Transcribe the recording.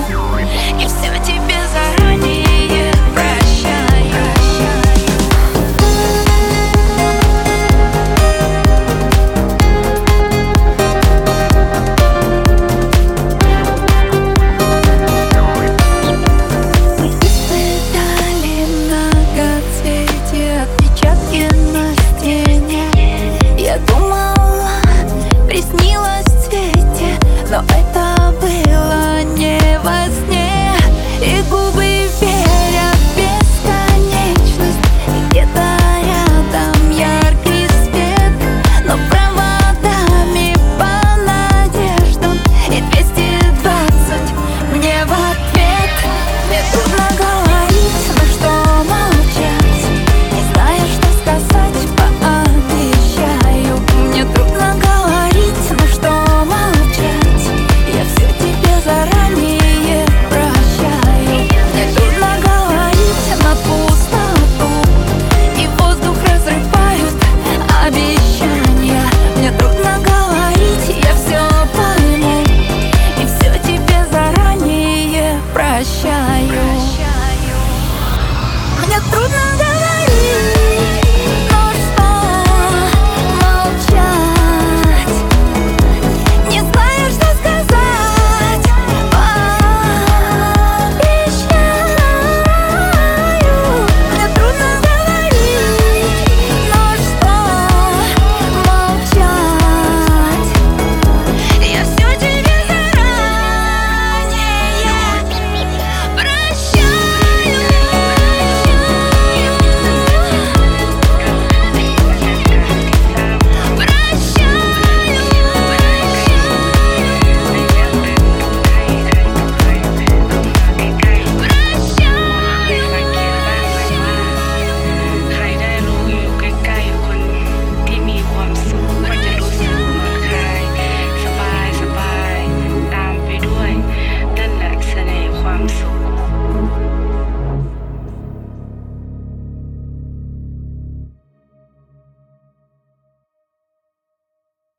и все тебе заранее прощаю. Испытали многоцветие, отпечатки на стене. Я думала, приснилось в цвете, но это было не во сне. И губы верят в бесконечность, и где-то рядом яркий свет, но проводами по надеждам и 220 мне в ответ. Мне трудно говорить, но что молчать, не зная, что сказать, пообещаю. Мне трудно говорить, но что молчать, я все тебе заранее прощаю. Мне трудно говорить на пустоту, и воздух разрывают обещания. Мне трудно говорить, я все пойму, и все тебе заранее прощаю.